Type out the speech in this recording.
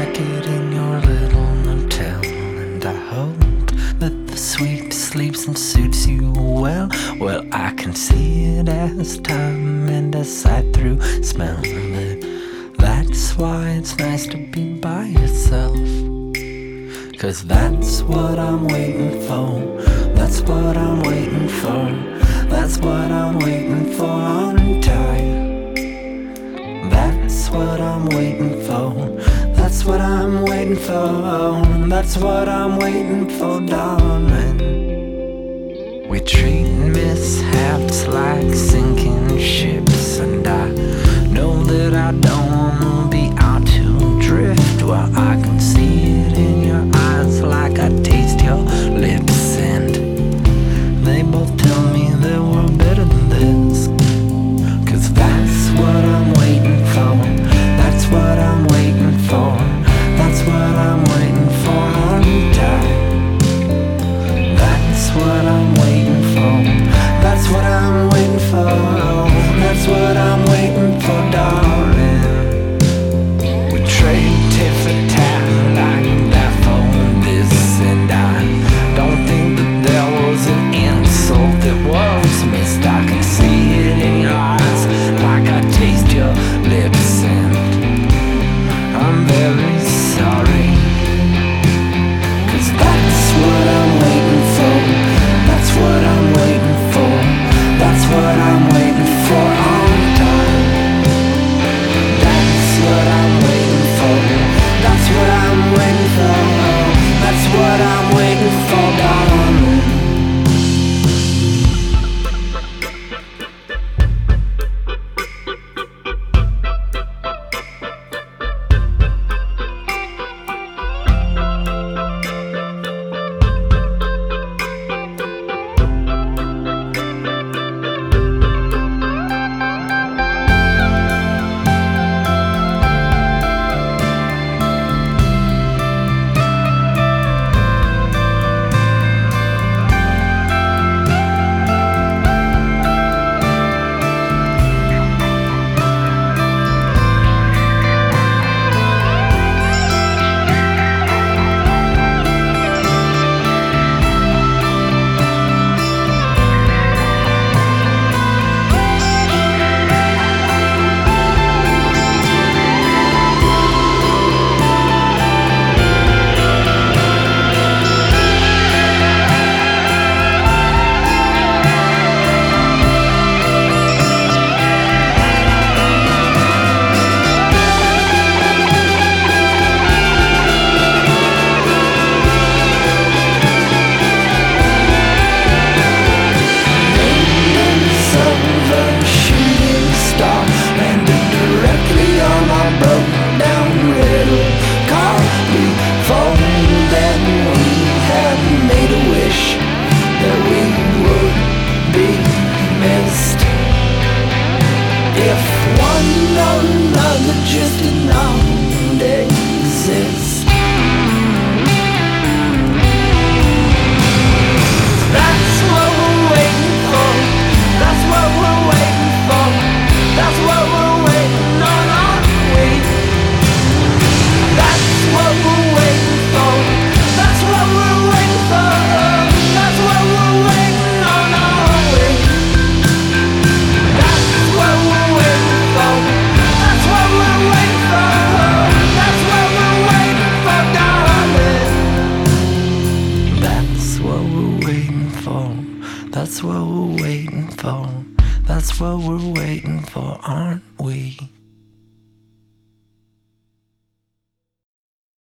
like it in your little motel, and I hope that the sweet sleeps and suits you well. Well, I can see it as time and as sight through smell it. That's why it's nice to be by yourself, 'cause that's what I'm waiting for. That's what I'm waiting for. That's what I'm waiting for on time. That's what I'm waiting for. That's what I'm waiting for. That's what I'm waiting for, darling. We treat mishaps like sinking ships, and I know that I don't wanna be out to drift. Well, I can see it in your eyes like I taste your lips, and they both tell me that we're better than this. 'Cause that's what I'm waiting for. That's what I'm waiting for. That's what I'm waiting for on time. That's what I'm waiting for. That's what I'm waiting for. That's what I'm waiting for, darling. We trade tit for tat like that for this, and I don't think that there was an insult that was missed. I can see it in your eyes like I taste your lips, and I'm very sorry. 'Cause that's what I'm waiting for. That's what I'm waiting for. That's what I'm waiting for all time. That's what I'm waiting for. That's what I'm waiting for. That's what I'm waiting for, darling. If one another just did not exist. That's what we're waiting for. That's what we're waiting for. That's what we're waiting on, aren't we? That's what we're waiting for. That's what we're waiting for. That's what we're waiting on, aren't we? That's what we're waiting for. That's what we're waiting for. That's what we're waiting for, darling. That's what we're waiting for. That's what we're waiting for. That's what we're waiting for, aren't we?